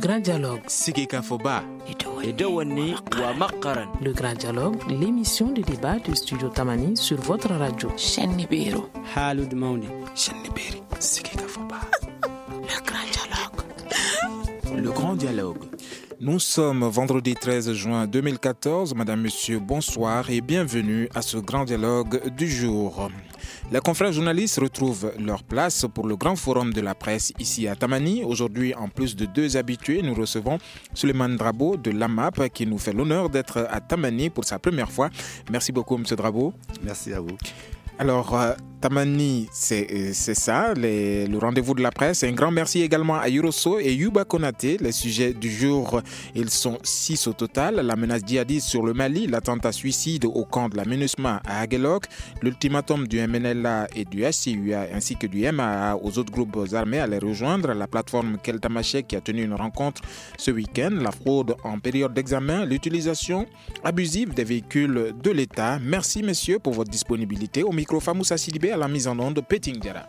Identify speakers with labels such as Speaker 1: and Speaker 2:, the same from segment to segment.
Speaker 1: Grand Dialogue.
Speaker 2: Sigika Foba. Edouani wa Makaran.
Speaker 1: Le Grand Dialogue, l'émission de débat du studio Tamani sur votre radio.
Speaker 3: Chenibiro.
Speaker 4: Halud Mauni.
Speaker 2: Chenibiri. Sigika Foba.
Speaker 3: Le Grand Dialogue.
Speaker 2: Le Grand Dialogue. Nous sommes vendredi 13 juin 2014. Madame, Monsieur, bonsoir et bienvenue à ce Grand Dialogue du jour. Les confrères journalistes retrouvent leur place pour le grand forum de la presse ici à Tamani. Aujourd'hui, en plus de deux habitués, nous recevons Souleymane Drabo de l'AMAP qui nous fait l'honneur d'être à Tamani pour sa première fois. Merci beaucoup, Monsieur Drabo.
Speaker 5: Merci à vous.
Speaker 2: Alors, Tamani, c'est ça, le rendez-vous de la presse. Un grand merci également à Yuroso et Yuba Konaté. Les sujets du jour, ils sont 6 au total. La menace djihadiste sur le Mali, l'attentat suicide au camp de la MINUSMA à Aguelok, l'ultimatum du MNLA et du SCUA ainsi que du MAA aux autres groupes armés à les rejoindre, la plateforme Keltamaché qui a tenu une rencontre ce week-end, la fraude en période d'examen, l'utilisation abusive des véhicules de l'État. Merci messieurs pour votre disponibilité. Au micro Famoussa Sidibé à la mise en onde Peting Diara.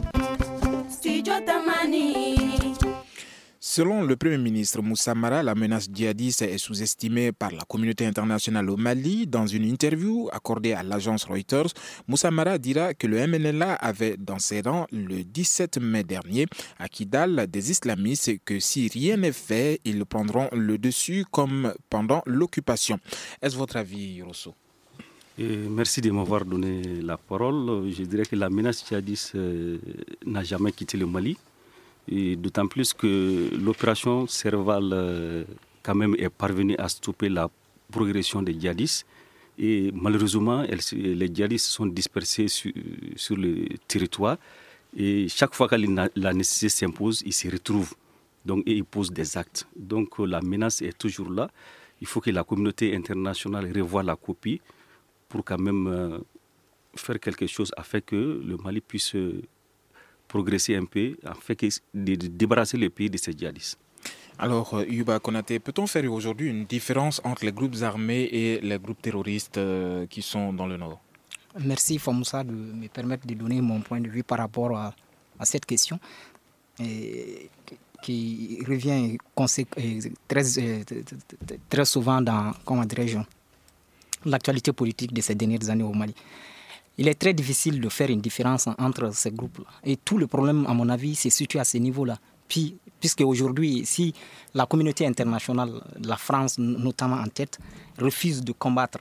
Speaker 2: Selon le Premier ministre Moussa Mara, la menace djihadiste est sous-estimée par la communauté internationale au Mali. Dans une interview accordée à l'agence Reuters, Moussa Mara dira que le MNLA avait dans ses rangs le 17 mai dernier à Kidal des islamistes et que si rien n'est fait, ils prendront le dessus comme pendant l'occupation. Est-ce votre avis, Rosso?
Speaker 6: Merci de m'avoir donné la parole. Je dirais que la menace djihadiste n'a jamais quitté le Mali. Et d'autant plus que l'opération Serval quand même est parvenue à stopper la progression des djihadistes. Et malheureusement, les djihadistes sont dispersés sur le territoire. Et chaque fois que la nécessité s'impose, ils se retrouvent. Donc, et ils posent des actes. Donc la menace est toujours là. Il faut que la communauté internationale revoie la copie pour quand même faire quelque chose afin que le Mali puisse progresser un peu, afin de débarrasser le pays de ces djihadistes.
Speaker 2: Alors, Yuba Konaté, peut-on faire aujourd'hui une différence entre les groupes armés et les groupes terroristes qui sont dans le Nord?
Speaker 4: Merci Famoussa de me permettre de donner mon point de vue par rapport à cette question qui revient très souvent dans, comment dirais-je, l'actualité politique de ces dernières années au Mali. Il est très difficile de faire une différence entre ces groupes-là. Et tout le problème, à mon avis, se situe à ce niveau-là. Puis, puisque aujourd'hui, si la communauté internationale, la France notamment en tête, refuse de combattre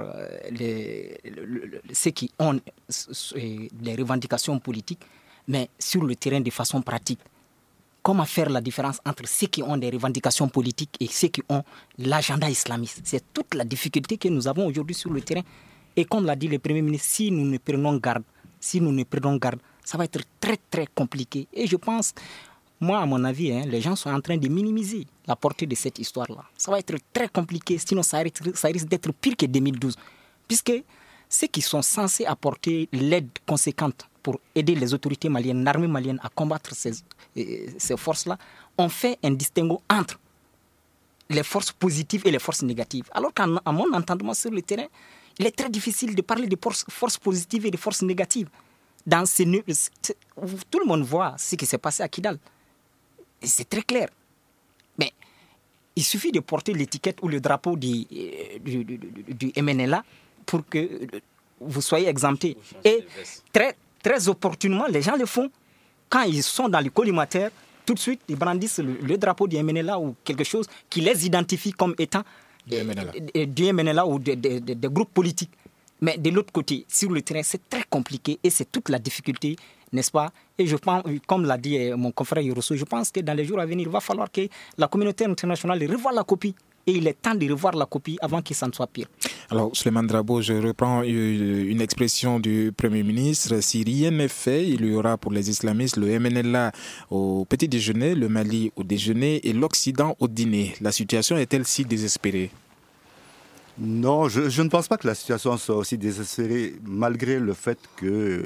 Speaker 4: ceux qui ont des revendications politiques, mais sur le terrain de façon pratique, comment faire la différence entre ceux qui ont des revendications politiques et ceux qui ont l'agenda islamiste? C'est toute la difficulté que nous avons aujourd'hui sur le terrain. Et comme l'a dit le Premier ministre, si nous ne prenons garde, ça va être très très compliqué. Et je pense, moi à mon avis, les gens sont en train de minimiser la portée de cette histoire-là. Ça va être très compliqué, sinon ça risque d'être pire que 2012. Puisque ceux qui sont censés apporter l'aide conséquente pour aider les autorités maliennes, l'armée malienne à combattre ces forces-là, ont fait un distinguo entre les forces positives et les forces négatives. Alors qu'à mon entendement sur le terrain, il est très difficile de parler de forces positives et de forces négatives. Tout le monde voit ce qui s'est passé à Kidal. Et c'est très clair. Mais il suffit de porter l'étiquette ou le drapeau du MNLA pour que vous soyez exemptés. Et très, très opportunément, les gens le font. Quand ils sont dans le collimateur, tout de suite, ils brandissent le drapeau du MNLA ou quelque chose qui les identifie comme étant du MNLA ou des groupes politiques. Mais de l'autre côté, sur le terrain, c'est très compliqué et c'est toute la difficulté, n'est-ce pas? Et je pense, comme l'a dit mon confrère Yuroso, je pense que dans les jours à venir, il va falloir que la communauté internationale revoie la copie. Et il est temps de revoir la copie avant qu'il s'en soit pire.
Speaker 2: Alors, Souleymane Drabo, je reprends une expression du Premier ministre. Si rien n'est fait, il y aura pour les islamistes le MNLA au petit déjeuner, le Mali au déjeuner et l'Occident au dîner. La situation est-elle si désespérée?
Speaker 5: Non, je ne pense pas que la situation soit aussi désespérée, malgré le fait que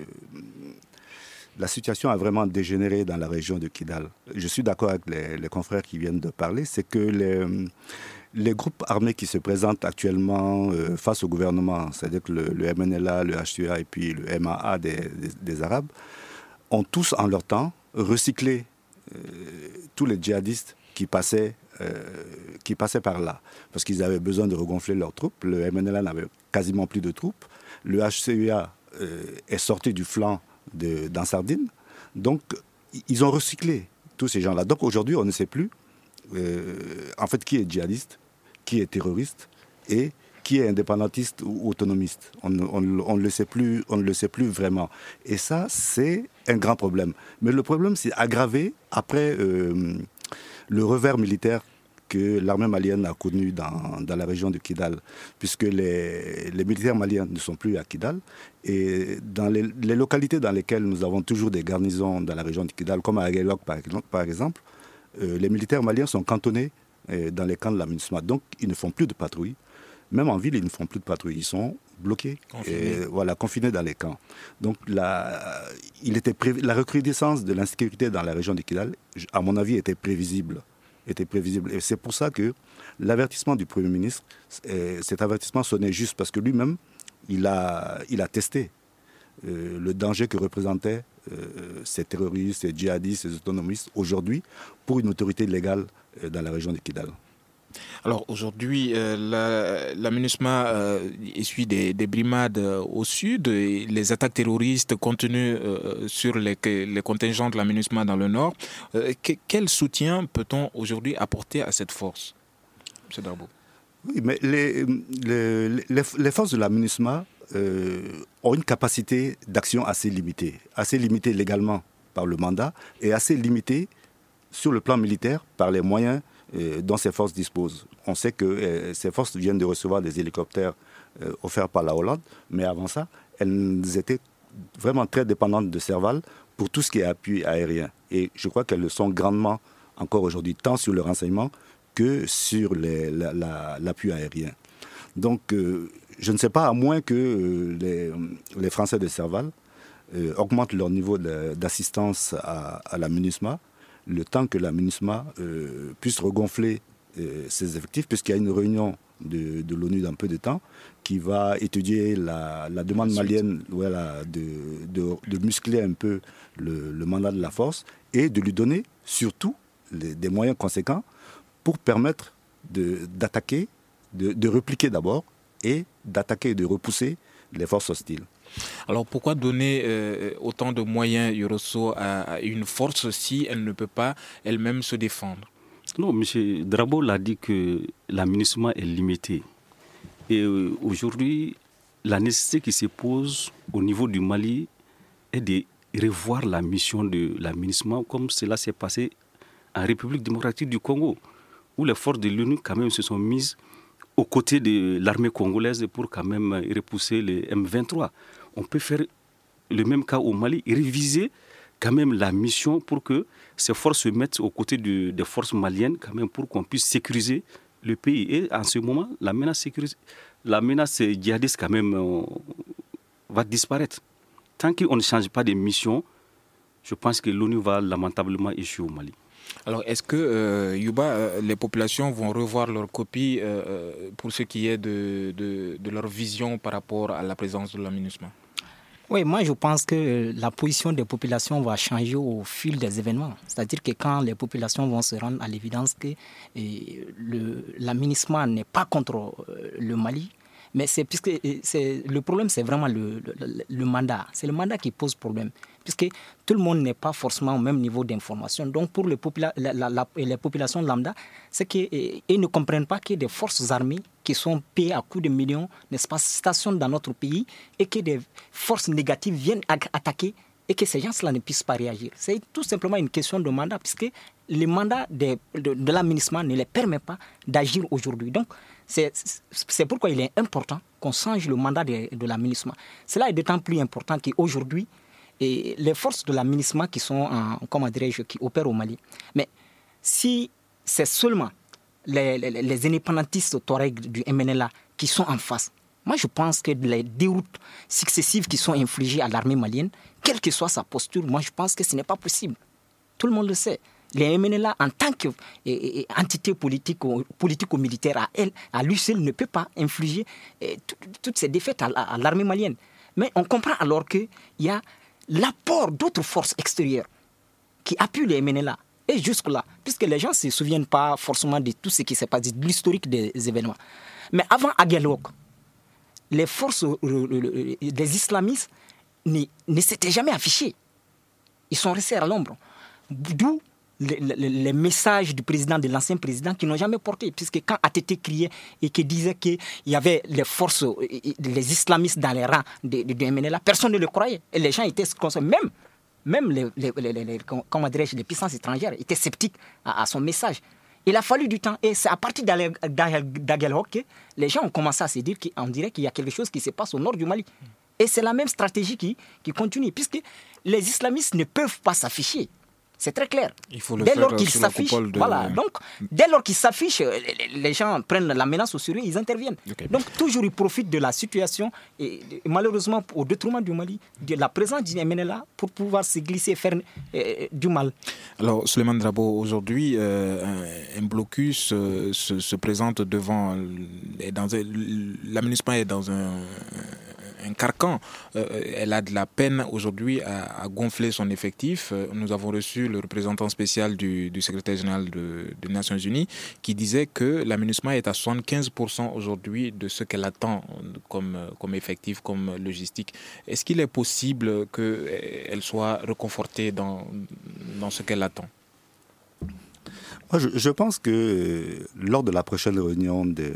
Speaker 5: la situation a vraiment dégénéré dans la région de Kidal. Je suis d'accord avec les confrères qui viennent de parler, c'est que les groupes armés qui se présentent actuellement face au gouvernement, c'est-à-dire que le MNLA, le HCA et puis le MAA des Arabes, ont tous en leur temps recyclé tous les djihadistes qui passaient qui passaient par là, parce qu'ils avaient besoin de regonfler leurs troupes. Le MNLA n'avait quasiment plus de troupes. Le HCEA est sorti du flanc d'Ansardine. Donc, ils ont recyclé tous ces gens-là. Donc, aujourd'hui, on ne sait plus, en fait, qui est djihadiste, qui est terroriste et qui est indépendantiste ou autonomiste. On ne le sait plus vraiment. Et ça, c'est un grand problème. Mais le problème s'est aggravé après le revers militaire que l'armée malienne a connu dans la région de Kidal, puisque les militaires maliens ne sont plus à Kidal. Et dans les localités dans lesquelles nous avons toujours des garnisons dans la région de Kidal, comme à Aguelok par exemple, les militaires maliens sont cantonnés dans les camps de la MINUSMA. Donc, ils ne font plus de patrouille. Même en ville, ils ne font plus de patrouille. Ils sont bloqués, confinés dans les camps. Donc, la recrudescence de l'insécurité dans la région de Kidal, à mon avis, était prévisible. Et c'est pour ça que l'avertissement du Premier ministre, cet avertissement sonnait juste, parce que lui-même, il a testé le danger que représentaient ces terroristes, ces djihadistes, ces autonomistes, aujourd'hui, pour une autorité légale dans la région de Kidal.
Speaker 2: Alors aujourd'hui, la MINUSMA essuie des brimades au sud, et les attaques terroristes continuent sur les contingents de la MINUSMA dans le nord. Quel soutien peut-on aujourd'hui apporter à cette force, M. Darbo?
Speaker 5: Oui, mais les forces de la MINUSMA ont une capacité d'action assez limitée légalement par le mandat et assez limitée sur le plan militaire par les moyens dont ces forces disposent. On sait que ces forces viennent de recevoir des hélicoptères offerts par la Hollande, mais avant ça, elles étaient vraiment très dépendantes de Serval pour tout ce qui est appui aérien. Et je crois qu'elles le sont grandement encore aujourd'hui, tant sur le renseignement que sur l'appui aérien. Donc, je ne sais pas, à moins que les Français de Serval augmentent leur niveau d'assistance à la MINUSMA, le temps que la MINUSMA puisse regonfler ses effectifs, puisqu'il y a une réunion de l'ONU dans peu de temps qui va étudier la demande malienne de muscler un peu le mandat de la force et de lui donner surtout des moyens conséquents pour permettre d'attaquer, de répliquer d'abord et d'attaquer et de repousser les forces hostiles.
Speaker 2: Alors pourquoi donner autant de moyens, Yorosso, à une force si elle ne peut pas elle-même se défendre?
Speaker 6: Non, M. Darbo l'a dit que la MINUSMA est limitée. Et aujourd'hui, la nécessité qui se pose au niveau du Mali est de revoir la mission de la MINUSMA comme cela s'est passé en République démocratique du Congo, où les forces de l'ONU quand même se sont mises aux côtés de l'armée congolaise pour quand même repousser les M23. On peut faire le même cas au Mali, réviser quand même la mission pour que ces forces se mettent aux côtés des forces maliennes, quand même pour qu'on puisse sécuriser le pays. Et en ce moment, la menace djihadiste quand même va disparaître. Tant qu'on ne change pas de mission, je pense que l'ONU va lamentablement échouer au Mali.
Speaker 2: Alors, est-ce que, Yuba, les populations vont revoir leur copie pour ce qui est de leur vision par rapport à la présence de la MINUSMA?
Speaker 4: Oui, moi je pense que la position des populations va changer au fil des événements. C'est-à-dire que quand les populations vont se rendre à l'évidence que la MINUSMA n'est pas contre le Mali, mais le problème, c'est vraiment le mandat. C'est le mandat qui pose problème, puisque tout le monde n'est pas forcément au même niveau d'information. Donc pour les populations lambda, c'est qu'ils ne comprennent pas qu'il y a des forces armées qui sont payées à coups de millions, n'est-ce pas, stationnent dans notre pays, et que des forces négatives viennent attaquer et que ces gens-là ne puissent pas réagir. C'est tout simplement une question de mandat, puisque le mandat de la MINUSMA ne les permet pas d'agir aujourd'hui. Donc, c'est pourquoi il est important qu'on change le mandat de la MINUSMA. Cela est d'autant plus important qu'aujourd'hui, les forces de la MINUSMA qui sont, qui opèrent au Mali, mais si c'est seulement les indépendantistes Touareg du MNLA qui sont en face, moi je pense que les déroutes successives qui sont infligées à l'armée malienne, quelle que soit sa posture, moi je pense que ce n'est pas possible. Tout le monde le sait. Les MNLA, en tant qu'entité politico-militaire, à lui seul, ne peut pas infliger toutes ces défaites à l'armée malienne. Mais on comprend alors qu'il y a l'apport d'autres forces extérieures qui appuient les MNLA, Et jusque-là, puisque les gens ne se souviennent pas forcément de tout ce qui s'est passé, de l'historique des événements. Mais avant Aguelhok, les forces des islamistes ne s'étaient jamais affichées. Ils sont restés à l'ombre. D'où les messages du président, de l'ancien président, qui n'ont jamais porté. Puisque quand ATT criait et qu'il disait qu'il y avait les forces, les islamistes dans les rangs de MNLA, personne ne le croyait. Et les gens étaient conscients. Même les puissances étrangères étaient sceptiques à son message. Il a fallu du temps. Et c'est à partir d'Aguelhok que les gens ont commencé à se dire qu'on dirait qu'il y a quelque chose qui se passe au nord du Mali. Et c'est la même stratégie qui continue, puisque les islamistes ne peuvent pas s'afficher. C'est très clair.
Speaker 2: Il faut le faire sous la coupole de...
Speaker 4: Voilà. Donc, dès lors qu'ils s'affichent, les gens prennent la menace au sérieux, ils interviennent. Okay. Donc, toujours, ils profitent de la situation, et malheureusement, au détriment du Mali, de la présence du MNLA pour pouvoir se glisser et faire du mal.
Speaker 2: Alors, Souleymane Drabo, aujourd'hui, un blocus se présente devant... la MINUSMA est dans un carcan. Elle a de la peine aujourd'hui à gonfler son effectif. Nous avons reçu le représentant spécial du secrétaire général des Nations Unies qui disait que la MINUSMA est à 75% aujourd'hui de ce qu'elle attend comme effectif, comme logistique. Est-ce qu'il est possible qu'elle soit reconfortée dans ce qu'elle attend ?
Speaker 5: Moi, je pense que lors de la prochaine réunion du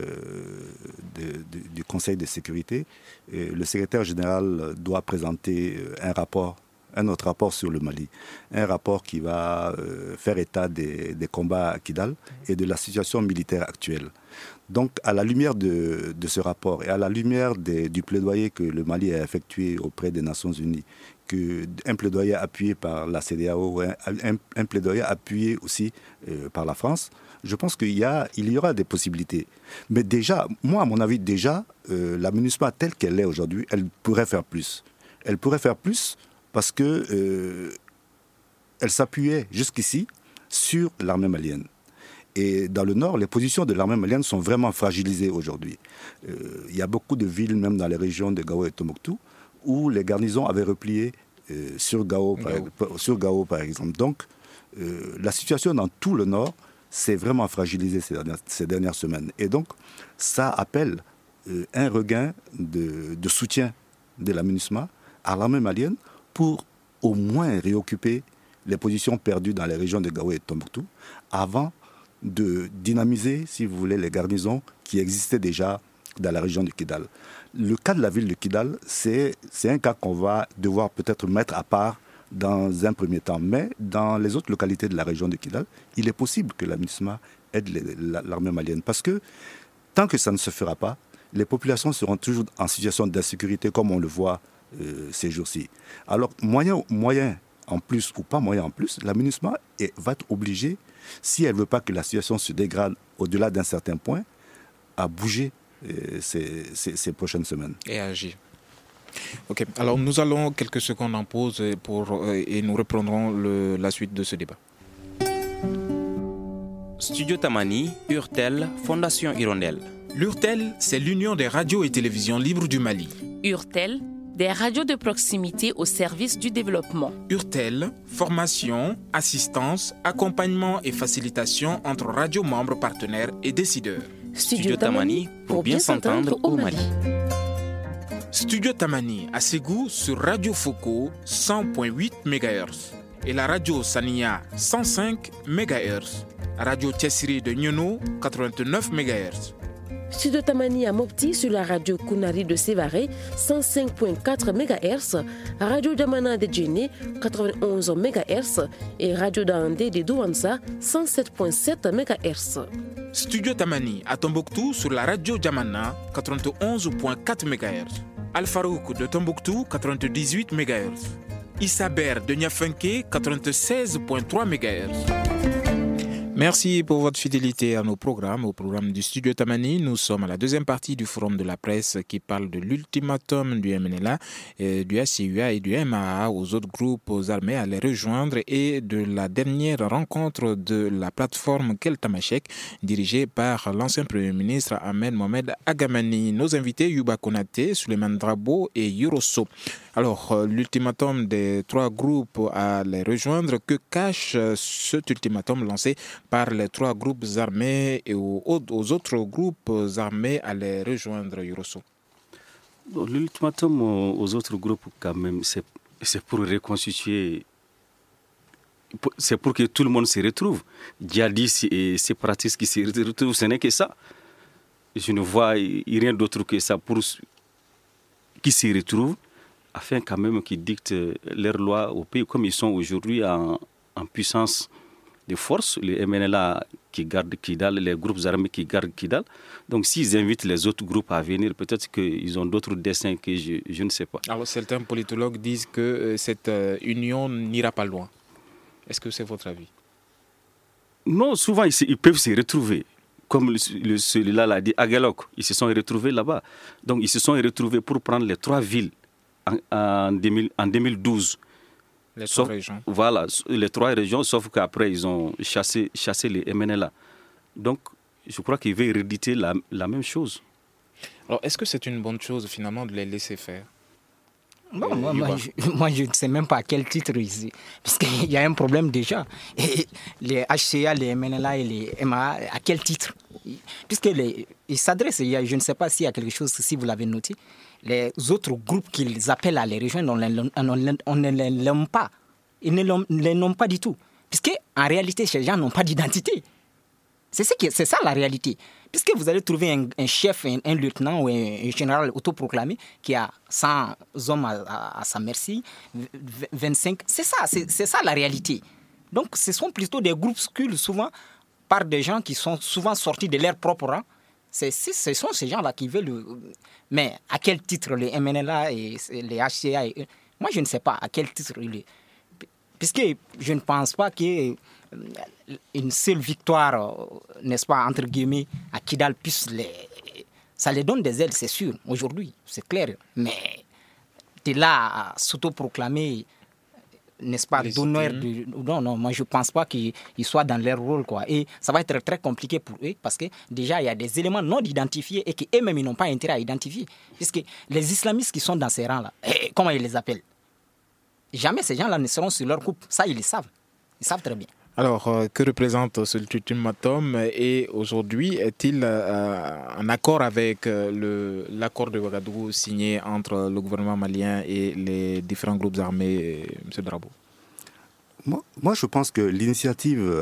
Speaker 5: Conseil de sécurité, le secrétaire général doit présenter un autre rapport sur le Mali. Un rapport qui va faire état des combats à Kidal et de la situation militaire actuelle. Donc, à la lumière de ce rapport et à la lumière du plaidoyer que le Mali a effectué auprès des Nations Unies, un plaidoyer appuyé par la CEDEAO, un plaidoyer appuyé aussi par la France, je pense qu'il y aura des possibilités. Mais déjà, moi, à mon avis, la MINUSMA telle qu'elle est aujourd'hui, elle pourrait faire plus. Elle pourrait faire plus parce que elle s'appuyait jusqu'ici sur l'armée malienne. Et dans le nord, les positions de l'armée malienne sont vraiment fragilisées aujourd'hui. Il y a beaucoup de villes, même dans les régions de Gao et Tombouctou, où les garnisons avaient replié sur Gao, par exemple. Donc, la situation dans tout le nord s'est vraiment fragilisée ces dernières semaines. Et donc, ça appelle un regain de soutien de la MINUSMA à l'armée malienne pour au moins réoccuper les positions perdues dans les régions de Gao et Tombouctou avant de dynamiser, si vous voulez, les garnisons qui existaient déjà dans la région de Kidal. Le cas de la ville de Kidal, c'est un cas qu'on va devoir peut-être mettre à part dans un premier temps. Mais dans les autres localités de la région de Kidal, il est possible que la MINUSMA aide l'armée malienne. Parce que tant que ça ne se fera pas, les populations seront toujours en situation d'insécurité comme on le voit ces jours-ci. Alors, moyen en plus ou pas moyen en plus, la MINUSMA va être obligée, si elle ne veut pas que la situation se dégrade au-delà d'un certain point, à bouger ces prochaines semaines.
Speaker 2: Et agir. Ok, alors nous allons quelques secondes en pause et nous reprendrons la suite de ce débat.
Speaker 7: Studio Tamani, URTEL, Fondation Hirondelle.
Speaker 2: L'URTEL, c'est l'Union des radios et télévisions libres du Mali.
Speaker 8: URTEL, des radios de proximité au service du développement.
Speaker 2: URTEL, formation, assistance, accompagnement et facilitation entre radios membres partenaires et décideurs.
Speaker 8: Studio Tamani, pour bien s'entendre au Mali.
Speaker 2: Studio Tamani à Ségou sur Radio Foko 100.8 MHz et la radio Sania 105 MHz. Radio Tessiri de Nyono 89 MHz.
Speaker 9: Studio Tamani à Mopti sur la radio Kunari de Sévaré 105.4 MHz, Radio Damana de Djéné 91 MHz et Radio Daandé de Douanza 107.7 MHz.
Speaker 2: Studio Tamani à Tombouctou sur la radio Jamana 91.4 MHz. Al-Farouk de Tombouctou 98 MHz. Issaber de Niafunké 96.3 MHz. Merci pour votre fidélité à nos programmes, au programme du Studio Tamani. Nous sommes à la deuxième partie du forum de la presse qui parle de l'ultimatum du MNLA, du SCUA et du MAA aux autres groupes armés à les rejoindre et de la dernière rencontre de la plateforme Keltamachek dirigée par l'ancien Premier ministre Ahmed Mohamed Agamani. Nos invités Yuba Konaté, Souleymane Drabo et Yurosso. Alors, l'ultimatum des 3 groupes à les rejoindre, que cache cet ultimatum lancé par les 3 groupes armés et aux autres groupes armés à les rejoindre, Yuroso?
Speaker 6: L'ultimatum aux autres groupes, quand même, c'est pour reconstituer, c'est pour que tout le monde se retrouve. Djihadistes et séparatistes qui se retrouvent, ce n'est que ça. Je ne vois rien d'autre que ça pour qui se retrouvent, afin quand même qu'ils dictent leurs lois au pays, comme ils sont aujourd'hui en puissance de force, les MNLA qui gardent Kidal, les groupes armés qui gardent Kidal. Donc s'ils invitent les autres groupes à venir, peut-être qu'ils ont d'autres desseins que je ne sais pas.
Speaker 2: Alors certains politologues disent que cette union n'ira pas loin. Est-ce que c'est votre avis?
Speaker 6: Non, souvent ils peuvent se retrouver. Comme celui-là l'a dit, Agalok, ils se sont retrouvés là-bas. Donc ils se sont retrouvés pour prendre les 3 villes en 2012.
Speaker 2: Les 3 régions.
Speaker 6: Voilà, les 3 régions, sauf qu'après, ils ont chassé les MNLA. Donc, je crois qu'ils veulent rééditer la même chose.
Speaker 2: Alors, est-ce que c'est une bonne chose, finalement, de les laisser faire?
Speaker 4: Bon, moi, je ne sais même pas à quel titre ici. Parce qu'il y a un problème déjà. Et les HCA, les MNLA et les MA, à quel titre? Puisqu'ils s'adressent, je ne sais pas s'il y a quelque chose, si vous l'avez noté. Les autres groupes qu'ils appellent à les rejoindre, on ne les nomme pas. Ils ne les nomment pas du tout. Puisqu'en réalité, ces gens n'ont pas d'identité. C'est ça la réalité. Puisque vous allez trouver un chef, un lieutenant ou un général autoproclamé qui a 100 hommes à sa merci, 25, c'est ça la réalité. Donc ce sont plutôt des groupuscules souvent par des gens qui sont souvent sortis de leur propre rang. Ce sont ces gens-là qui veulent... Mais à quel titre les MNLA et les HCA... Moi, je ne sais pas à quel titre il est. Puisque je ne pense pas qu'une seule victoire, n'est-ce pas, entre guillemets, à Kidal puisse ça les donne des ailes, c'est sûr, aujourd'hui, c'est clair. Mais de là à s'autoproclamer, n'est-ce pas, donneur de... Non, moi je ne pense pas qu'ils soient dans leur rôle, quoi. Et ça va être très compliqué pour eux parce que déjà il y a des éléments non identifiés et qu'eux-mêmes ils n'ont pas intérêt à identifier. Puisque les islamistes qui sont dans ces rangs-là, comment ils les appellent? Jamais ces gens-là ne seront sur leur coupe. Ça, ils le savent. Ils savent très bien.
Speaker 2: Alors, que représente ce ultimatum et aujourd'hui, est-il en accord avec l'accord de Ouagadougou signé entre le gouvernement malien et les différents groupes armés, M. Drabo?
Speaker 5: Moi, je pense que l'initiative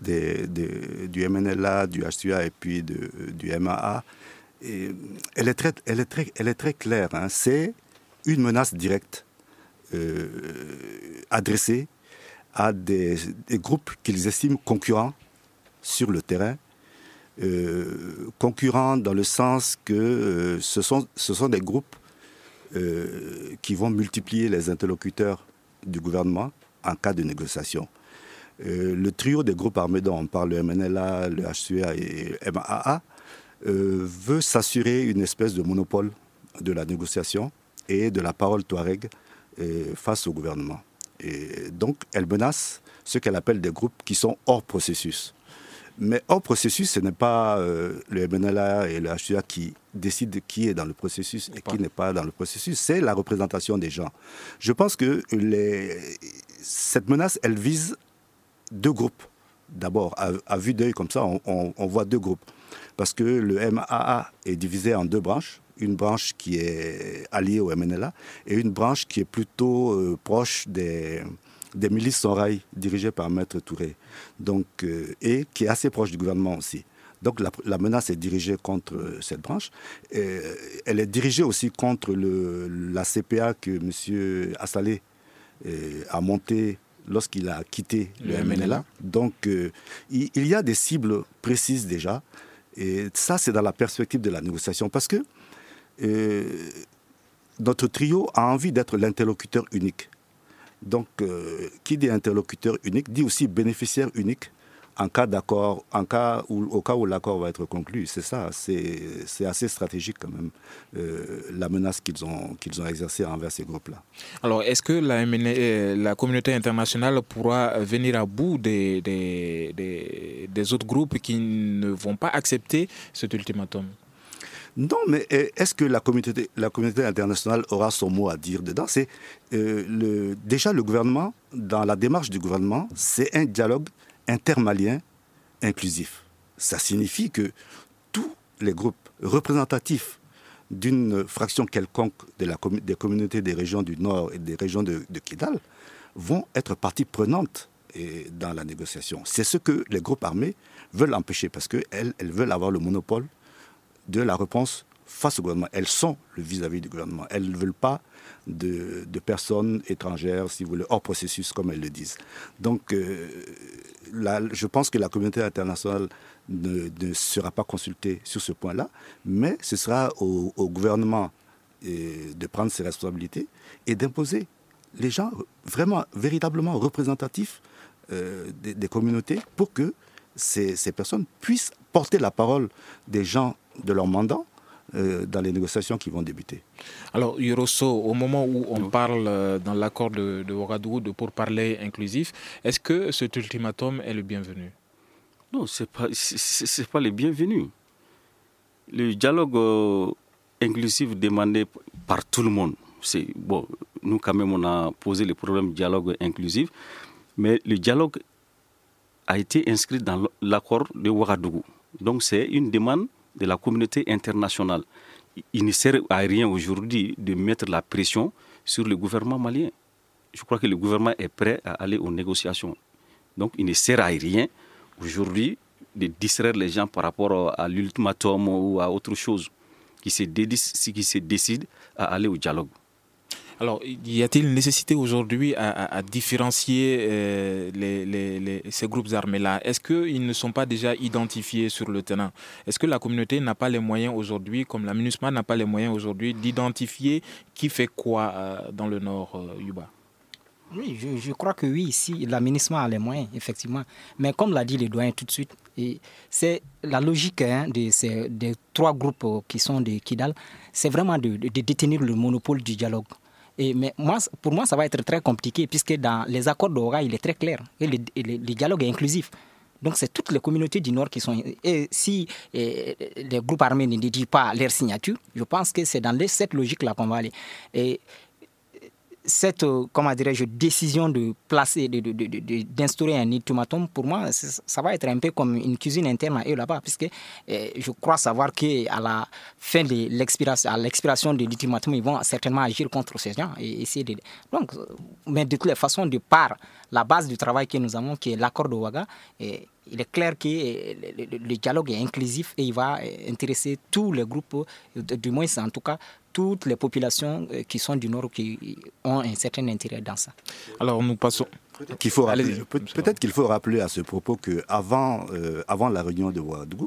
Speaker 5: du MNLA, du HCA et puis du MAA, elle est très claire. Hein. C'est une menace directe adressée à des groupes qu'ils estiment concurrents sur le terrain, concurrents dans le sens que ce sont des groupes qui vont multiplier les interlocuteurs du gouvernement en cas de négociation. Le trio des groupes armés dont on parle, le MNLA, le HCA et le MAA, veut s'assurer une espèce de monopole de la négociation et de la parole touareg face au gouvernement. Et donc, elle menace ce qu'elle appelle des groupes qui sont hors processus. Mais hors processus, ce n'est pas le MNLA et le HCA qui décident qui est dans le processus et qui n'est pas dans le processus. C'est la représentation des gens. Je pense que cette menace, elle vise 2 groupes. D'abord, à vue d'œil comme ça, on voit 2 groupes. Parce que le MAA est divisé en 2 branches. Une branche qui est alliée au MNLA et une branche qui est plutôt proche des milices Sonraï dirigées par Maître Touré, donc, et qui est assez proche du gouvernement aussi. Donc la menace est dirigée contre cette branche. Et elle est dirigée aussi contre la CPA que M. Assalé a montée lorsqu'il a quitté le MNLA. Donc il y a des cibles précises déjà. Et ça, c'est dans la perspective de la négociation. Parce que notre trio a envie d'être l'interlocuteur unique. Donc, qui dit interlocuteur unique dit aussi bénéficiaire unique en cas d'accord, au cas où l'accord va être conclu. C'est ça, c'est assez stratégique quand même, la menace qu'ils ont exercée envers ces groupes-là.
Speaker 2: Alors, est-ce que la communauté internationale pourra venir à bout des autres groupes qui ne vont pas accepter cet ultimatum?
Speaker 5: Non, mais est-ce que la communauté internationale aura son mot à dire dedans? C'est déjà le gouvernement, dans la démarche du gouvernement, c'est un dialogue intermalien inclusif. Ça signifie que tous les groupes représentatifs d'une fraction quelconque des communautés des régions du Nord et des régions de Kidal vont être partie prenante dans la négociation. C'est ce que les groupes armés veulent empêcher parce qu'elles veulent avoir le monopole de la réponse face au gouvernement. Elles sont le vis-à-vis du gouvernement. Elles ne veulent pas de personnes étrangères, si vous voulez, hors processus, comme elles le disent. Donc, je pense que la communauté internationale ne sera pas consultée sur ce point-là, mais ce sera au gouvernement de prendre ses responsabilités et d'imposer les gens vraiment, véritablement représentatifs des communautés pour que ces personnes puissent porter la parole des gens de leur mandat dans les négociations qui vont débuter.
Speaker 2: Alors, Yorosso, au moment où on parle dans l'accord de Ouagadougou de pourparlers inclusifs, est-ce que cet ultimatum est le bienvenu?
Speaker 6: Non, ce n'est pas le bienvenu. Le dialogue inclusif demandé par tout le monde, nous quand même on a posé le problème du dialogue inclusif, mais le dialogue a été inscrit dans l'accord de Ouagadougou. Donc c'est une demande de la communauté internationale. Il ne sert à rien aujourd'hui de mettre la pression sur le gouvernement malien. Je crois que le gouvernement est prêt à aller aux négociations. Donc il ne sert à rien aujourd'hui de distraire les gens par rapport à l'ultimatum ou à autre chose qui se décident à aller au dialogue.
Speaker 2: Alors, y a-t-il une nécessité aujourd'hui à différencier ces groupes armés-là? Est-ce qu'ils ne sont pas déjà identifiés sur le terrain? Est-ce que la communauté n'a pas les moyens aujourd'hui, comme la MINUSMA n'a pas les moyens aujourd'hui, d'identifier qui fait quoi dans le Nord, Yuba?
Speaker 4: Oui, je crois que oui, ici, la MINUSMA a les moyens, effectivement. Mais comme l'a dit le doyen tout de suite, c'est la logique des trois groupes qui sont de Kidal, c'est vraiment de détenir le monopole du dialogue. Mais pour moi, ça va être très compliqué, puisque dans les accords d'Ouaga, il est très clair, et le dialogue est inclusif. Donc, c'est toutes les communautés du Nord qui sont... Et si les groupes armés ne dédient pas leur signature, je pense que c'est dans cette logique-là qu'on va aller. Et cette, décision de placer, d'instaurer un ultimatum, pour moi, ça va être un peu comme une cuisine interne à eux là-bas, puisque je crois savoir qu'à la fin de l'expiration de l'ultimatum, ils vont certainement agir contre ces gens et essayer de... Donc, mais de toutes les façons, de par la base du travail que nous avons, qui est l'accord de Ouaga, il est clair que le dialogue est inclusif et il va intéresser tous les groupes, du moins en tout cas, toutes les populations qui sont du Nord qui ont un certain intérêt dans ça.
Speaker 2: Alors nous passons...
Speaker 5: Peut-être qu'il faut rappeler à ce propos qu'avant la réunion de Ouagadougou,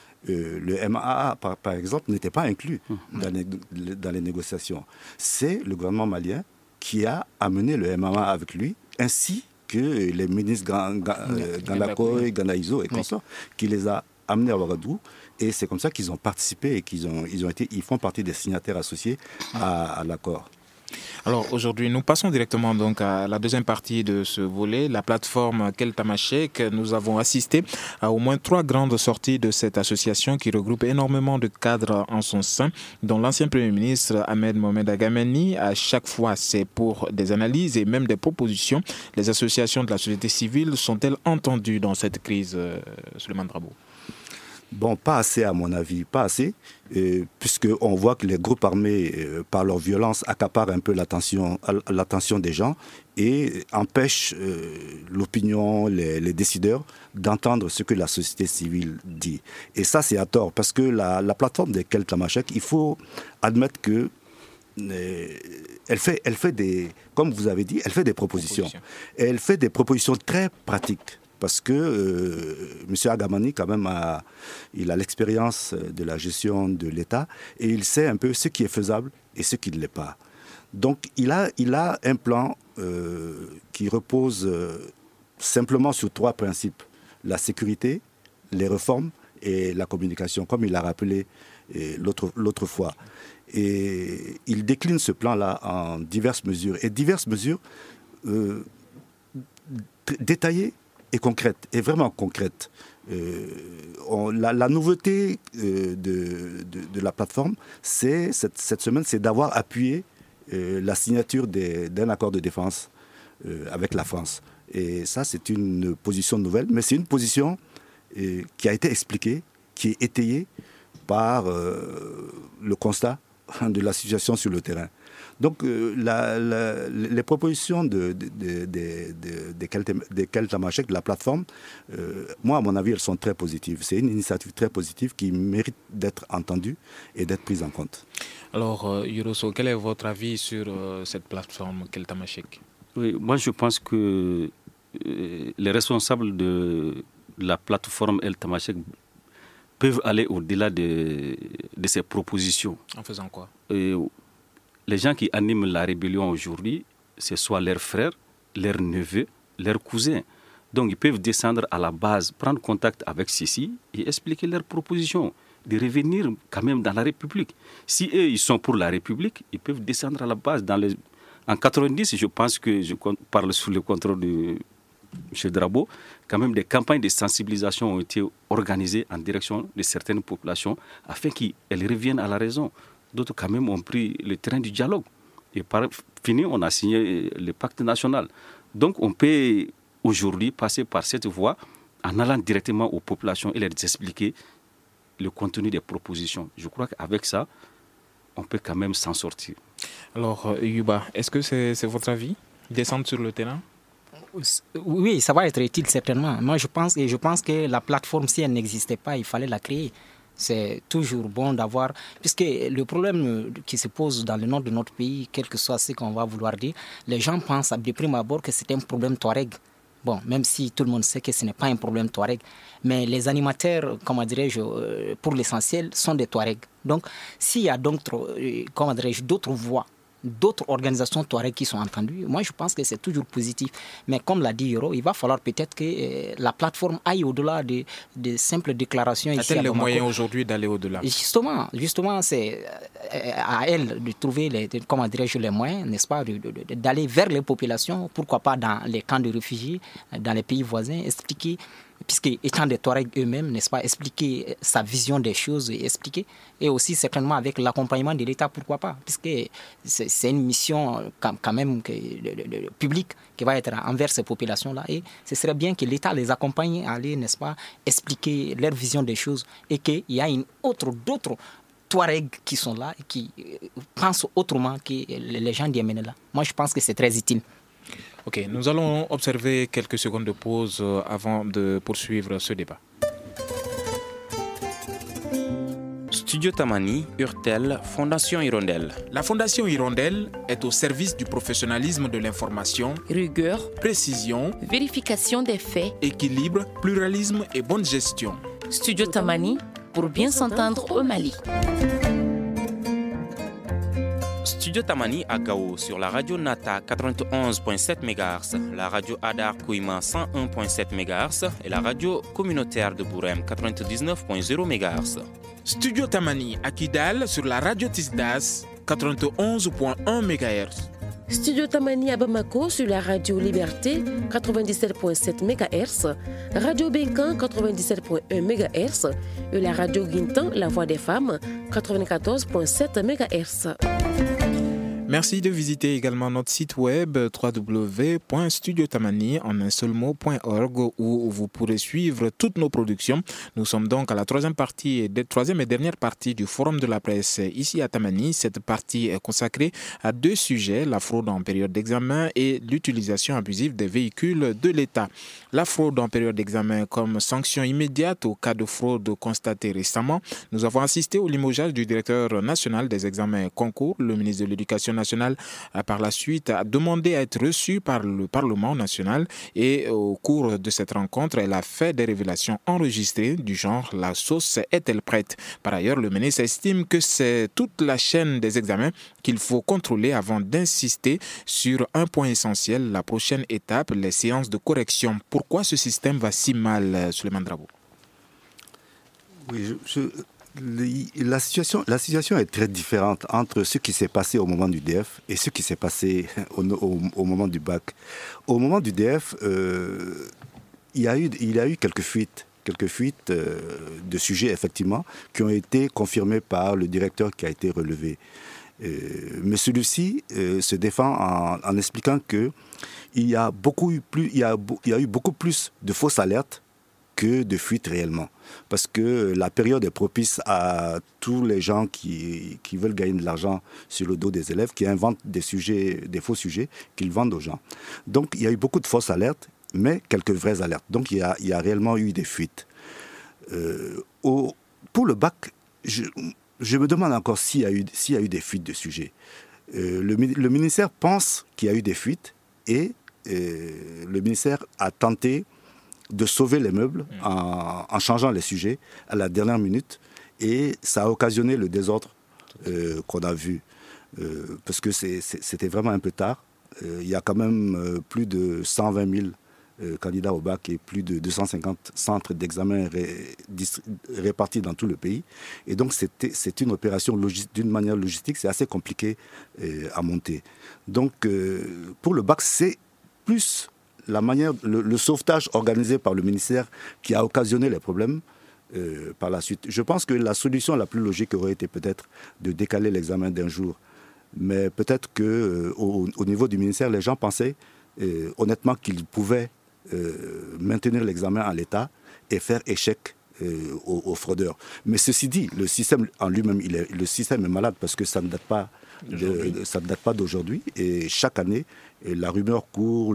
Speaker 5: le MAA, par exemple, n'était pas inclus dans les négociations. C'est le gouvernement malien qui a amené le MAA avec lui, ainsi que les ministres Ganakoy, Ganaizo et consorts, qui les a amenés à Ouagadougou. Et c'est comme ça qu'ils ont participé et ils font partie des signataires associés à l'accord.
Speaker 2: Alors aujourd'hui, nous passons directement donc à la deuxième partie de ce volet, la plateforme Keltamachek. Nous avons assisté à au moins 3 grandes sorties de cette association qui regroupe énormément de cadres en son sein, dont l'ancien Premier ministre Ahmed Mohamed Agamani. À chaque fois, c'est pour des analyses et même des propositions. Les associations de la société civile sont-elles entendues dans cette crise, Souleymane Drabo?
Speaker 5: Bon, pas assez à mon avis, pas assez, puisqu'on voit que les groupes armés, par leur violence, accaparent un peu l'attention des gens et empêchent l'opinion, les décideurs d'entendre ce que la société civile dit. Et ça, c'est à tort, parce que la plateforme des Keltamachek, il faut admettre que elle fait des, comme vous avez dit, elle fait des propositions. Et elle fait des propositions très pratiques. Parce que M. Agamani, quand même, il a l'expérience de la gestion de l'État et il sait un peu ce qui est faisable et ce qui ne l'est pas. Donc, il a un plan qui repose simplement sur 3 principes. La sécurité, les réformes et la communication, comme il l'a rappelé l'autre fois. Et il décline ce plan-là en diverses mesures. Et diverses mesures détaillées et concrète, et vraiment concrète. La nouveauté de la plateforme, cette semaine, c'est d'avoir appuyé la signature d'un accord de défense avec la France. Et ça, c'est une position nouvelle, mais c'est une position qui a été expliquée, qui est étayée par le constat de la situation sur le terrain. Donc, les propositions des Keltamachek, de la plateforme, moi, à mon avis, elles sont très positives. C'est une initiative très positive qui mérite d'être entendue et d'être prise en compte.
Speaker 2: Alors, Yuroso, quel est votre avis sur cette plateforme Keltamachek?
Speaker 6: Oui, moi, je pense que les responsables de la plateforme Keltamachek peuvent aller au-delà de ces propositions.
Speaker 2: En faisant quoi?
Speaker 6: Les gens qui animent la rébellion aujourd'hui, ce soit leurs frères, leurs neveux, leurs cousins. Donc ils peuvent descendre à la base, prendre contact avec ceux-ci et expliquer leurs propositions, de revenir quand même dans la République. Si eux, ils sont pour la République, ils peuvent descendre à la base. En 90, je pense que je parle sous le contrôle de M. Drabo, quand même des campagnes de sensibilisation ont été organisées en direction de certaines populations afin qu'elles reviennent à la raison. D'autres, quand même, ont pris le terrain du dialogue. Et fini, on a signé le pacte national. Donc, on peut aujourd'hui passer par cette voie en allant directement aux populations et leur expliquer le contenu des propositions. Je crois qu'avec ça, on peut quand même s'en sortir.
Speaker 2: Alors, Yuba, est-ce que c'est votre avis? Descendre sur le terrain?
Speaker 4: Oui, ça va être utile certainement. Moi, je pense que la plateforme, si elle n'existait pas, il fallait la créer. C'est toujours bon d'avoir... Puisque le problème qui se pose dans le nord de notre pays, quel que soit ce qu'on va vouloir dire, les gens pensent de prime abord que c'est un problème touareg. Bon, même si tout le monde sait que ce n'est pas un problème touareg. Mais les animateurs, comment dirais-je, pour l'essentiel, sont des touaregs. Donc, s'il y a d'autres voix, d'autres organisations touareg qui sont entendues, moi je pense que c'est toujours positif. Mais comme l'a dit Yoro, il va falloir peut-être que la plateforme aille au-delà de simples déclarations.
Speaker 2: A-t-elle les moyens aujourd'hui d'aller au-delà?
Speaker 4: Justement, c'est à elle de trouver les moyens, n'est-ce pas, d'aller vers les populations, pourquoi pas dans les camps de réfugiés, dans les pays voisins, expliquer, puisque étant des Touaregs eux-mêmes, n'est-ce pas, expliquer sa vision des choses et expliquer, et aussi certainement avec l'accompagnement de l'État, pourquoi pas, puisque c'est une mission quand même publique qui va être envers ces populations-là, et ce serait bien que l'État les accompagne à aller, n'est-ce pas, expliquer leur vision des choses, et qu'il y a d'autres Touaregs qui sont là et qui pensent autrement que les gens d'Yémen-là. Moi, je pense que c'est très utile.
Speaker 2: Ok, nous allons observer quelques secondes de pause avant de poursuivre ce débat.
Speaker 7: Studio Tamani, Urtel, Fondation Hirondelle.
Speaker 2: La Fondation Hirondelle est au service du professionnalisme de l'information,
Speaker 8: rigueur,
Speaker 2: précision,
Speaker 8: vérification des faits,
Speaker 2: équilibre, pluralisme et bonne gestion.
Speaker 8: Studio Tamani, pour bien s'entendre au Mali.
Speaker 7: Studio Tamani à Gao sur la radio Nata 91.7 MHz, la radio Adar Kouima 101.7 MHz et la radio communautaire de Bourem 99.0 MHz.
Speaker 2: Studio Tamani à Kidal sur la radio Tisdas 91.1 MHz.
Speaker 9: Studio Tamani à Bamako sur la radio Liberté 97.7 MHz, Radio Benkan 97.1 MHz et la radio Guintan, la voix des femmes 94.7 MHz.
Speaker 2: Merci de visiter également notre site web www.studiotamani en un seul mot.org où vous pourrez suivre toutes nos productions. Nous sommes donc à la troisième et dernière partie du Forum de la presse ici à Tamani. Cette partie est consacrée à deux sujets, la fraude en période d'examen et l'utilisation abusive des véhicules de l'État. La fraude en période d'examen comme sanction immédiate au cas de fraude constatée récemment. Nous avons assisté au limogeage du directeur national des examens concours. Le ministre de l'Éducation nationale a par la suite demandé à être reçu par le Parlement national et au cours de cette rencontre, elle a fait des révélations enregistrées du genre « La sauce est-elle prête ?» Par ailleurs, le ministre estime que c'est toute la chaîne des examens qu'il faut contrôler avant d'insister sur un point essentiel, la prochaine étape, les séances de correction. Pourquoi ce système va si mal, Souleymane Drabo?
Speaker 5: Oui, la situation est très différente entre ce qui s'est passé au moment du DF et ce qui s'est passé au moment du bac. Au moment du DF, il y a eu quelques fuites quelques fuites de sujets, effectivement, qui ont été confirmées par le directeur qui a été relevé. Mais celui-ci se défend en expliquant qu'il y a eu beaucoup plus de fausses alertes que de fuites réellement. Parce que la période est propice à tous les gens qui veulent gagner de l'argent sur le dos des élèves, qui inventent des faux sujets, qu'ils vendent aux gens. Donc il y a eu beaucoup de fausses alertes, mais quelques vraies alertes. Donc il y a réellement eu des fuites. Pour le bac, je me demande encore s'il y a eu des fuites de sujets. Le ministère pense qu'il y a eu des fuites et le ministère a tenté de sauver les meubles en changeant les sujets à la dernière minute, et ça a occasionné le désordre qu'on a vu, parce que c'était vraiment un peu tard. Il y a quand même plus de 120 000 candidats au bac et plus de 250 centres d'examen répartis dans tout le pays, et donc c'est une opération d'une manière logistique, c'est assez compliqué à monter. Donc pour le bac, c'est plus la manière, le sauvetage organisé par le ministère qui a occasionné les problèmes par la suite. Je pense que la solution la plus logique aurait été peut-être de décaler l'examen d'un jour. Mais peut-être qu'au niveau du ministère, les gens pensaient honnêtement qu'ils pouvaient maintenir l'examen en l'état et faire échec aux fraudeurs. Mais ceci dit, le système en lui-même, le système est malade parce que ça ne date pas d'aujourd'hui. Et chaque année, la rumeur court,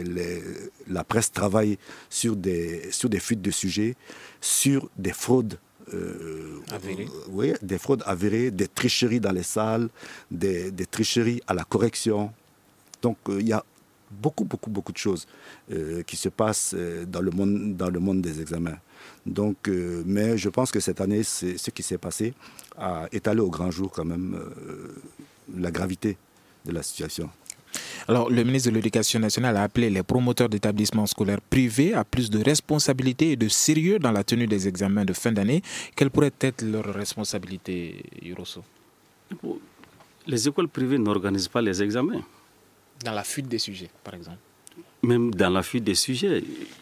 Speaker 5: la presse travaille sur des fuites de sujets, sur des fraudes avérées. Oui, des fraudes avérées, des tricheries dans les salles, des tricheries à la correction. Donc il y a beaucoup de choses qui se passent dans le monde des examens. Donc, mais je pense que cette année, ce qui s'est passé a étalé au grand jour quand même la gravité de la situation.
Speaker 2: Alors, le ministre de l'Éducation nationale a appelé les promoteurs d'établissements scolaires privés à plus de responsabilité et de sérieux dans la tenue des examens de fin d'année. Quelle pourrait être leur responsabilité, Yuroso?
Speaker 6: Les écoles privées n'organisent pas les examens.
Speaker 2: Dans la fuite des sujets, par exemple.
Speaker 6: Même dans la fuite des sujets.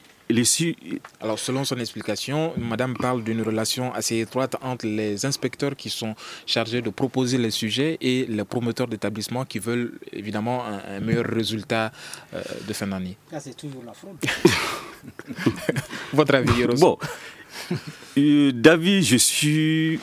Speaker 2: Alors, selon son explication, madame parle d'une relation assez étroite entre les inspecteurs qui sont chargés de proposer les sujets et les promoteurs d'établissements qui veulent évidemment un meilleur résultat de fin d'année.
Speaker 4: Ça, c'est toujours la fraude.
Speaker 2: Votre avis, Yuroso?
Speaker 6: Bon, d'avis, je suis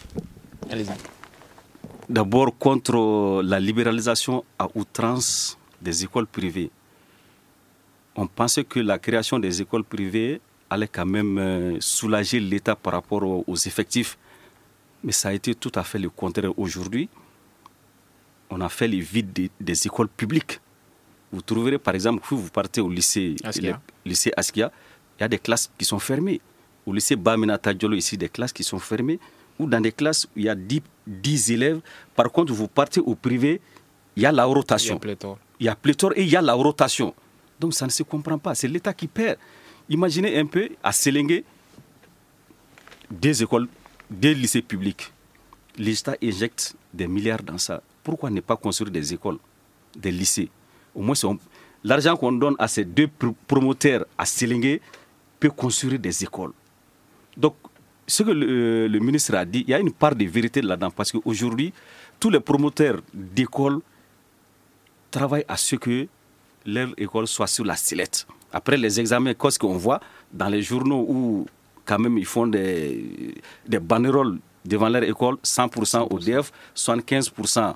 Speaker 6: d'abord contre la libéralisation à outrance des écoles privées. On pensait que la création des écoles privées allait quand même soulager l'État par rapport aux effectifs. Mais ça a été tout à fait le contraire aujourd'hui. On a fait les vides des écoles publiques. Vous trouverez par exemple, si vous partez au lycée Askia, il y a des classes qui sont fermées. Au lycée Bamina Diallo, ici, des classes qui sont fermées. Ou dans des classes où il y a 10 élèves. Par contre, vous partez au privé, il y a la rotation. Il y a pléthore et il y a la rotation. Donc ça ne se comprend pas. C'est l'État qui perd. Imaginez un peu à Séléngué, des écoles, des lycées publics. L'État injecte des milliards dans ça. Pourquoi ne pas construire des écoles, des lycées? Au moins, l'argent qu'on donne à ces deux promoteurs à Séléngué peut construire des écoles. Donc, ce que le ministre a dit, il y a une part de vérité là-dedans. Parce qu'aujourd'hui, tous les promoteurs d'écoles travaillent à ce que leur école soit sur la sellette. Après les examens, qu'est-ce qu'on voit dans les journaux où quand même ils font des banderoles devant leur école, 100% au DF, 75%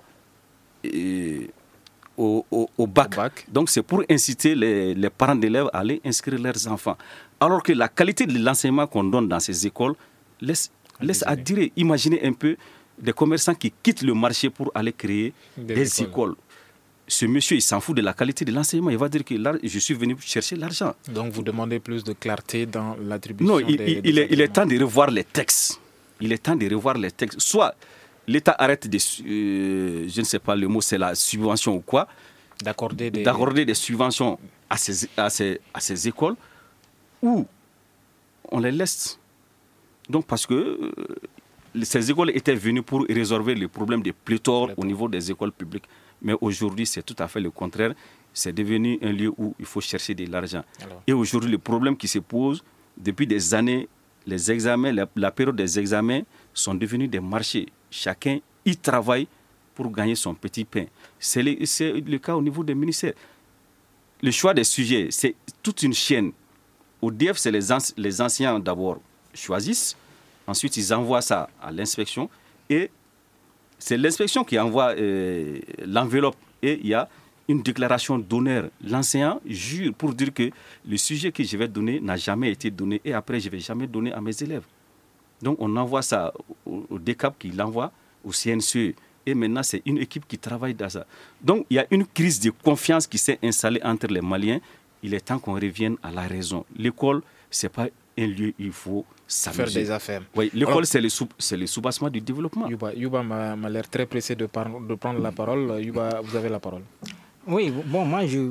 Speaker 6: au bac. Donc c'est pour inciter les parents d'élèves à aller inscrire leurs enfants. Alors que la qualité de l'enseignement qu'on donne dans ces écoles laisse à dire. Imaginez un peu des commerçants qui quittent le marché pour aller créer des écoles. Ce monsieur, il s'en fout de la qualité de l'enseignement. Il va dire que là, je suis venu chercher l'argent.
Speaker 2: Donc, vous demandez plus de clarté dans l'attribution
Speaker 6: il est temps de revoir les textes. Il est temps de revoir les textes. Soit l'État arrête je ne sais pas le mot, c'est la subvention ou quoi, d'accorder des subventions à ces écoles, ou on les laisse. Donc, parce que ces écoles étaient venues pour résorber le problème des pléthores au niveau des écoles publiques. Mais aujourd'hui, c'est tout à fait le contraire. C'est devenu un lieu où il faut chercher de l'argent. Et aujourd'hui, le problème qui se pose depuis des années les examens, la période des examens sont devenus des marchés. Chacun y travaille pour gagner son petit pain. C'est le cas au niveau des ministères. Le choix des sujets, c'est toute une chaîne. Au DF, c'est les anciens d'abord choisissent, ensuite ils envoient ça à l'inspection et c'est l'inspection qui envoie l'enveloppe et il y a une déclaration d'honneur. L'enseignant jure pour dire que le sujet que je vais donner n'a jamais été donné et après je ne vais jamais donner à mes élèves. Donc on envoie ça au DECAP qui l'envoie au CNCE. Et maintenant, c'est une équipe qui travaille dans ça. Donc, il y a une crise de confiance qui s'est installée entre les Maliens. Il est temps qu'on revienne à la raison. L'école, ce n'est pas un lieu où il faut s'amuser.
Speaker 2: Faire des affaires.
Speaker 6: Oui, l'école, c'est le soubassement du développement.
Speaker 2: Yuba m'a l'air très pressé de prendre la parole. Yuba, vous avez la parole.
Speaker 4: Oui, bon, moi, je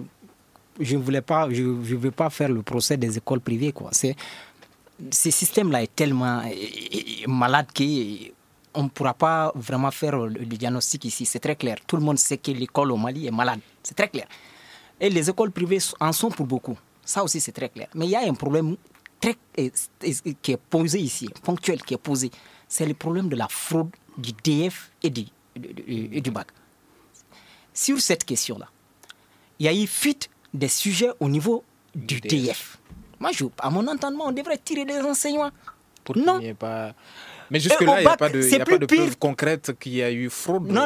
Speaker 4: ne veux pas faire le procès des écoles privées, quoi. Ce système-là est tellement malade qu'on ne pourra pas vraiment faire le diagnostic ici. C'est très clair. Tout le monde sait que l'école au Mali est malade. C'est très clair. Et les écoles privées en sont pour beaucoup. Ça aussi, c'est très clair. Mais il y a un problème qui est posé ici, ponctuel, qui est posé. C'est le problème de la fraude du DF et du BAC. Sur cette question-là, il y a eu fuite des sujets au niveau du DF. Moi, à mon entendement, on devrait tirer des enseignements.
Speaker 2: Non. Mais jusque-là, il n'y a pas de preuve concrète qu'il y a eu fraude.
Speaker 4: Non.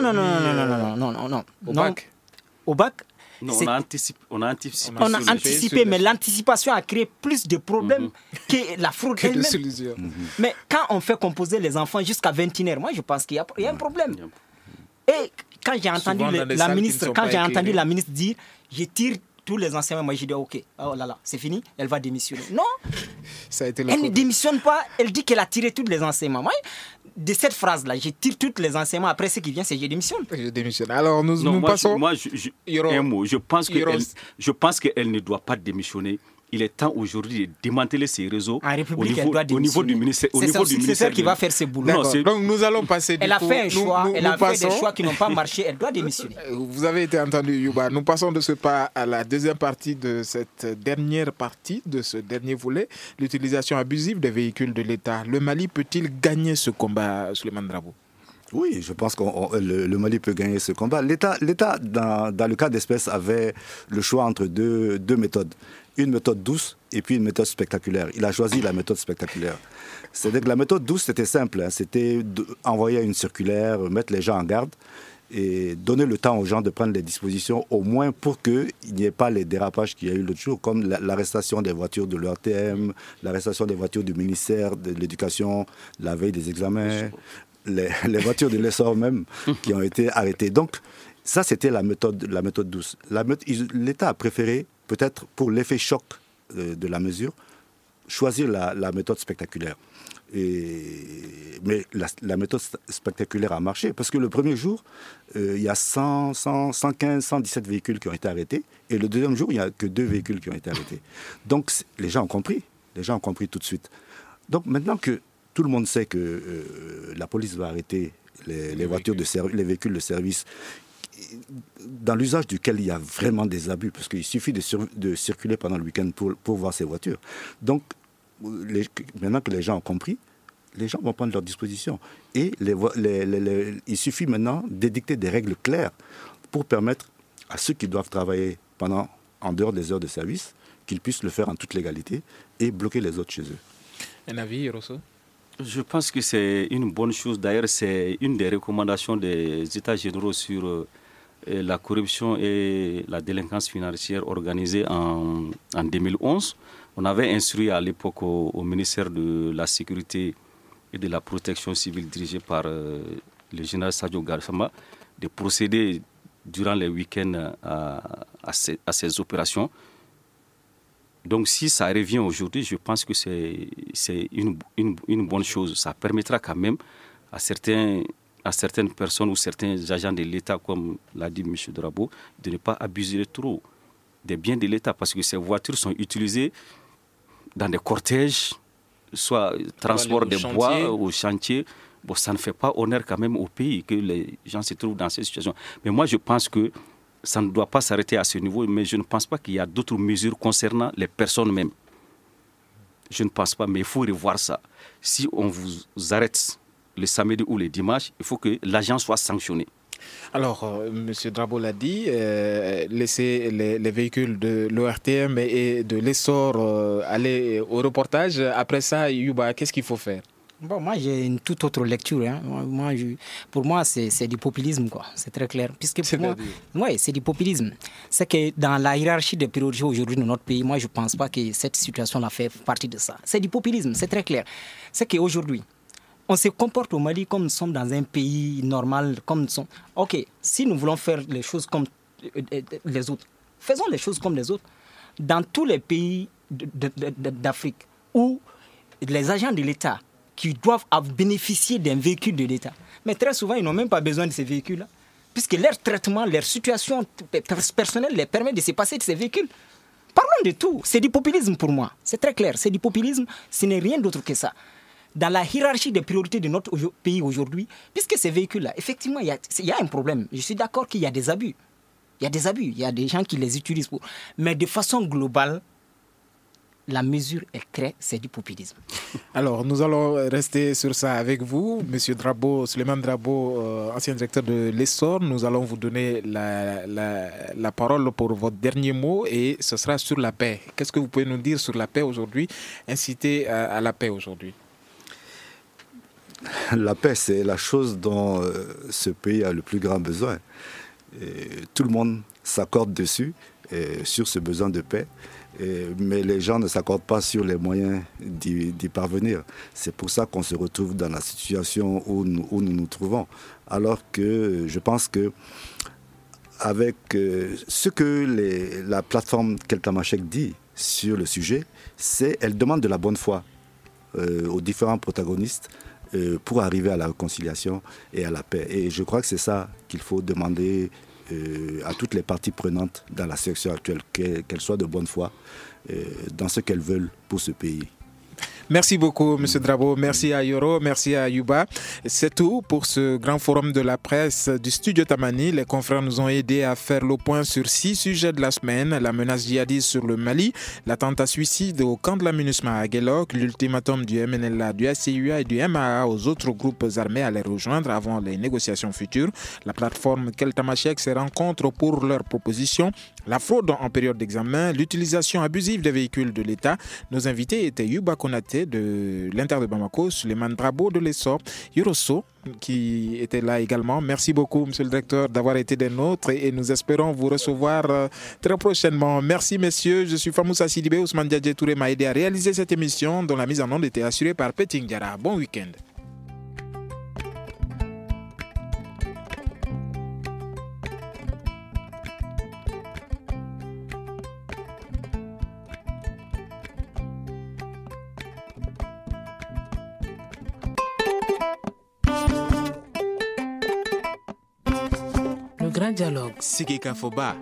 Speaker 2: Au BAC.
Speaker 4: Au BAC.
Speaker 6: Non, on a anticipé,
Speaker 4: mais l'anticipation a créé plus de problèmes que la fraude elle-même. Mais quand on fait composer les enfants jusqu'à 21h, moi je pense qu'il y a un problème. Et quand j'ai entendu la ministre dire « je tire tous les enseignements », moi j'ai dit « ok, oh là là, c'est fini, elle va démissionner ». Non, elle ne démissionne pas, elle dit qu'elle a tiré tous les enseignements. Moi, de cette phrase-là, je tire tous les enseignements, après ce qui vient, c'est je démissionne.
Speaker 2: Je démissionne. Alors nous passons...
Speaker 6: Un mot, je pense qu'elle ne doit pas démissionner. Il est temps aujourd'hui de démanteler ces réseaux au niveau du ministère.
Speaker 4: C'est celle qui va faire ce boulot.
Speaker 2: Donc nous allons passer.
Speaker 4: Elle a fait un choix, elle a fait des choix qui n'ont pas marché, elle doit démissionner.
Speaker 2: Vous avez été entendu, Yuba. Nous passons de ce pas à la deuxième partie de cette dernière partie, de ce dernier volet, l'utilisation abusive des véhicules de l'État. Le Mali peut-il gagner ce combat, Souleymane Drabo ?
Speaker 5: Oui, je pense que le Mali peut gagner ce combat. L'État dans le cas d'espèce, avait le choix entre deux méthodes. Une méthode douce et puis une méthode spectaculaire. Il a choisi la méthode spectaculaire. C'est-à-dire que la méthode douce, c'était simple. C'était envoyer une circulaire, mettre les gens en garde et donner le temps aux gens de prendre les dispositions, au moins pour qu'il n'y ait pas les dérapages qu'il y a eu l'autre jour, comme l'arrestation des voitures de l'ERTM, l'arrestation des voitures du ministère de l'Éducation, la veille des examens, les voitures de l'essor même qui ont été arrêtées. Donc, ça, c'était la méthode douce. L'État a préféré, peut-être pour l'effet choc de la mesure, choisir la méthode spectaculaire. Mais la méthode spectaculaire a marché, parce que le premier jour, il y a 115, 117 véhicules qui ont été arrêtés, et le deuxième jour, il n'y a que 2 véhicules qui ont été arrêtés. Donc, les gens ont compris tout de suite. Donc, maintenant que tout le monde sait que la police va arrêter les véhicules de service, dans l'usage duquel il y a vraiment des abus, parce qu'il suffit de circuler pendant le week-end pour voir ces voitures. Donc, maintenant que les gens ont compris, les gens vont prendre leurs dispositions. Et il suffit maintenant d'édicter des règles claires pour permettre à ceux qui doivent travailler en dehors des heures de service, qu'ils puissent le faire en toute légalité et bloquer les autres chez eux.
Speaker 2: Un avis, Rosso ?
Speaker 6: Je pense que c'est une bonne chose. D'ailleurs, c'est une des recommandations des États généraux sur la corruption et la délinquance financière organisée en 2011. On avait instruit à l'époque au ministère de la Sécurité et de la Protection civile dirigé par le général Sadio Gassama de procéder durant les week-ends à ces opérations. Donc si ça revient aujourd'hui, je pense que c'est une bonne chose. Ça permettra quand même à certaines personnes ou certains agents de l'État, comme l'a dit M. Drabo, de ne pas abuser trop des biens de l'État, parce que ces voitures sont utilisées dans des cortèges, soit transport de bois au chantier. Bon, ça ne fait pas honneur quand même au pays que les gens se trouvent dans ces situations. Mais moi, je pense que ça ne doit pas s'arrêter à ce niveau, mais je ne pense pas qu'il y a d'autres mesures concernant les personnes mêmes. Je ne pense pas, mais il faut revoir ça. Si on vous arrête le samedi ou le dimanche, il faut que l'agent soit sanctionné.
Speaker 2: Alors, M. Drabo l'a dit, laisser les véhicules de l'ORTM et de l'Essor aller au reportage. Après ça, Yuba, qu'est-ce qu'il faut faire?
Speaker 4: Bon, moi, j'ai une toute autre lecture. Hein. Pour moi, c'est du populisme, quoi. C'est très clair. Puisque pour moi, oui, c'est du populisme. C'est que dans la hiérarchie des priorités aujourd'hui de notre pays, moi, je ne pense pas que cette situation-là fait partie de ça. C'est du populisme, c'est très clair. C'est qu'aujourd'hui, on se comporte au Mali comme nous sommes dans un pays normal, comme nous sommes. Ok, si nous voulons faire les choses comme les autres, faisons les choses comme les autres. Dans tous les pays d'Afrique où les agents de l'État qui doivent bénéficier d'un véhicule de l'État. Mais très souvent, ils n'ont même pas besoin de ces véhicules-là, puisque leur traitement, leur situation personnelle les permet de se passer de ces véhicules. Parlons de tout. C'est du populisme pour moi. C'est très clair. C'est du populisme. Ce n'est rien d'autre que ça. Dans la hiérarchie des priorités de notre pays aujourd'hui, puisque ces véhicules-là, effectivement, il y a un problème. Je suis d'accord qu'il y a des abus. Il y a des abus. Il y a des gens qui les utilisent pour... Mais de façon globale, la mesure est créée, c'est du populisme.
Speaker 2: Alors, nous allons rester sur ça avec vous. Monsieur Drabo, Souleymane Drabo, ancien directeur de l'Essor, nous allons vous donner la parole pour votre dernier mot et ce sera sur la paix. Qu'est-ce que vous pouvez nous dire sur la paix aujourd'hui, inciter à la paix aujourd'hui?
Speaker 5: La paix, c'est la chose dont ce pays a le plus grand besoin. Et tout le monde s'accorde dessus, sur ce besoin de paix. Mais les gens ne s'accordent pas sur les moyens d'y parvenir. C'est pour ça qu'on se retrouve dans la situation où nous nous trouvons. Alors que je pense que avec ce que la plateforme Keltamachek dit sur le sujet, c'est qu'elle demande de la bonne foi aux différents protagonistes pour arriver à la réconciliation et à la paix. Et je crois que c'est ça qu'il faut demander à toutes les parties prenantes dans la situation actuelle, qu'elles soient de bonne foi dans ce qu'elles veulent pour ce pays.
Speaker 2: Merci beaucoup, M. Drabo. Merci à Yoro, merci à Yuba. C'est tout pour ce grand forum de la presse du studio Tamani. Les confrères nous ont aidés à faire le point sur 6 sujets de la semaine. La menace djihadiste sur le Mali, l'attentat suicide au camp de la MINUSMA à Guelok, l'ultimatum du MNLA, du ACUA et du MAA aux autres groupes armés à les rejoindre avant les négociations futures, la plateforme Keltamachek se rencontre pour leurs propositions, la fraude en période d'examen, l'utilisation abusive des véhicules de l'État. Nos invités étaient Yuba Konaté de l'Inter de Bamako, Souleymane Drabo de l'Essor, Yuroso qui était là également. Merci beaucoup, monsieur le directeur, d'avoir été des nôtres et nous espérons vous recevoir très prochainement. Merci, messieurs. Je suis Famoussa Sidibé. Ousmane Diadje Touré m'a aidé à réaliser cette émission dont la mise en onde était assurée par Peting Diara. Bon week-end.
Speaker 1: Le Grand Dialogue.
Speaker 3: Sigika Foba.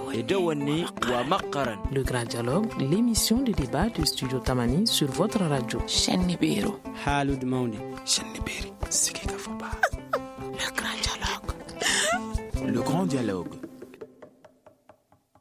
Speaker 1: Le Grand Dialogue, l'émission de débat du studio Tamani sur votre radio.
Speaker 3: Shenibiro.
Speaker 10: Halud Mauni.
Speaker 3: Shenibiri. Sigika Foba.
Speaker 1: Le Grand Dialogue.
Speaker 3: Le Grand Dialogue.